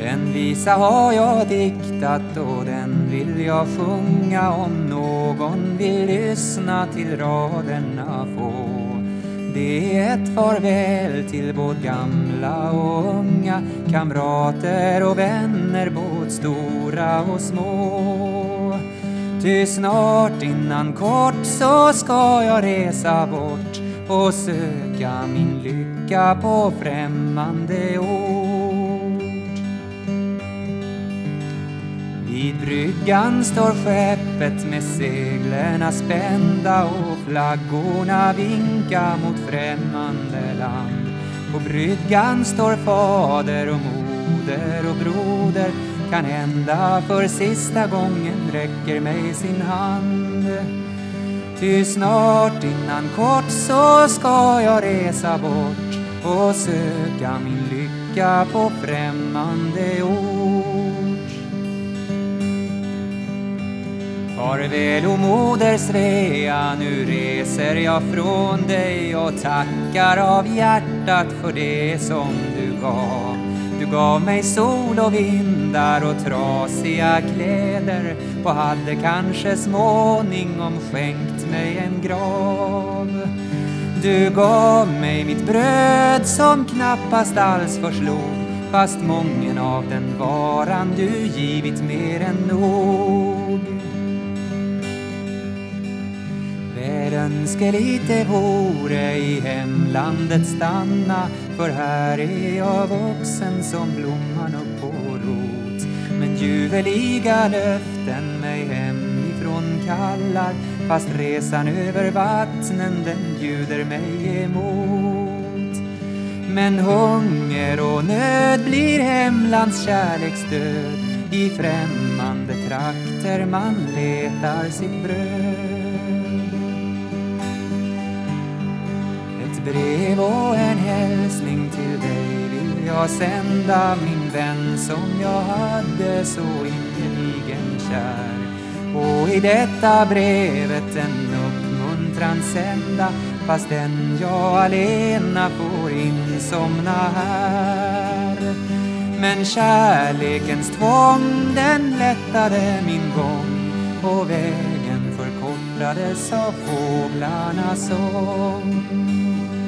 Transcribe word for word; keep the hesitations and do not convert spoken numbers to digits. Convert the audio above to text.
Den visa har jag diktat och den vill jag sjunga. Om någon vill lyssna till raderna få. Det är ett farväl till både gamla och unga, kamrater och vänner, både stora och små. Ty snart innan kort så ska jag resa bort och söka min lycka på främmande ort. Vid bryggan står skeppet med seglerna spända och flaggorna vinka mot främmande land. På bryggan står fader och moder och broder, kan hända för sista gången räcker mig sin hand. Ty snart innan kort så ska jag resa bort och söka min lycka på främmande ort. Farväl o moder Svea, nu reser jag från dig och tackar av hjärtat för det som du gav. Du gav mig sol och vindar och trasiga kläder och hade kanske småningom skänkt mig en grav. Du gav mig mitt bröd som knappast alls förslog, fast mången av den varan du givit mer än nog. Väl önskeligt det vore i hemlandet stanna, för här är jag vuxen som blomman upp på rot. Men ljuvliga löften mig hemifrån kallar, fast resan över vattnen den bjuder mig emot. Men hunger och nöd blir hemlands kärleksdöd, i främmande trakter man letar sitt bröd. Brev och en hälsning till dig vill jag sända, min vän som jag hade så innerligen kär. Och i detta brevet en uppmuntran sända, fast den jag alena får insomna här. Men kärlekens tvång den lättade min gång, och vägen förkortades av fåglarnas sång.